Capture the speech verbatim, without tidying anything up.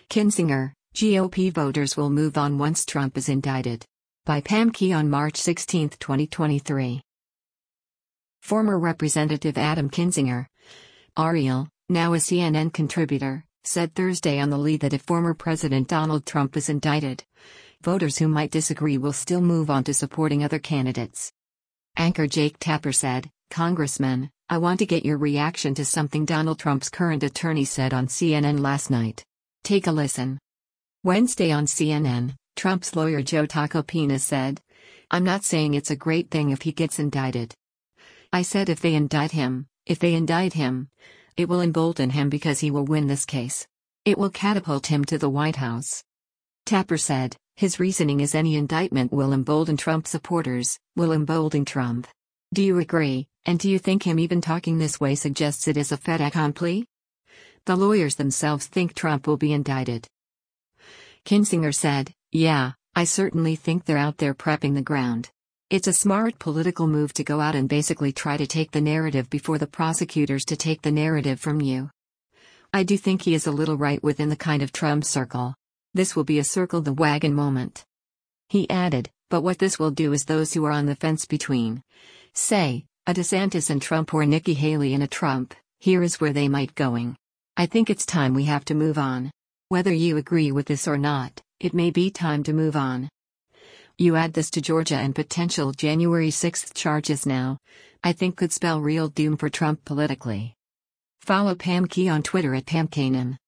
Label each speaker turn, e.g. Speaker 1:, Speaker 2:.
Speaker 1: Kinzinger, G O P voters will move on once Trump is indicted. By Pam Key on March sixteenth, twenty twenty-three. Former Representative Adam Kinzinger, Ariel, now a C N N contributor, said Thursday on The Lead that if former President Donald Trump is indicted, voters who might disagree will still move on to supporting other candidates. Anchor Jake Tapper said, "Congressman, I want to get your reaction to something Donald Trump's current attorney said on C N N last night. Take a listen." Wednesday on C N N, Trump's lawyer Joe Tacopina said, "I'm not saying it's a great thing if he gets indicted. I said if they indict him, if they indict him, it will embolden him because he will win this case. It will catapult him to the White House." Tapper said, his reasoning is any indictment will embolden Trump supporters, will embolden Trump. Do you agree, and do you think him even talking this way suggests it is a fait accompli? The lawyers themselves think Trump will be indicted. Kinzinger said, "Yeah, I certainly think they're out there prepping the ground. It's a smart political move to go out and basically try to take the narrative before the prosecutors to take the narrative from you. I do think he is a little right within the kind of Trump circle. This will be a circle the wagon moment." He added, "But what this will do is those who are on the fence between, say, a DeSantis and Trump or Nikki Haley and a Trump, here is where they might going. I think it's time we have to move on. Whether you agree with this or not, it may be time to move on. You add this to Georgia and potential January sixth charges now, I think could spell real doom for Trump politically." Follow Pam Key on Twitter at Pam Kanan.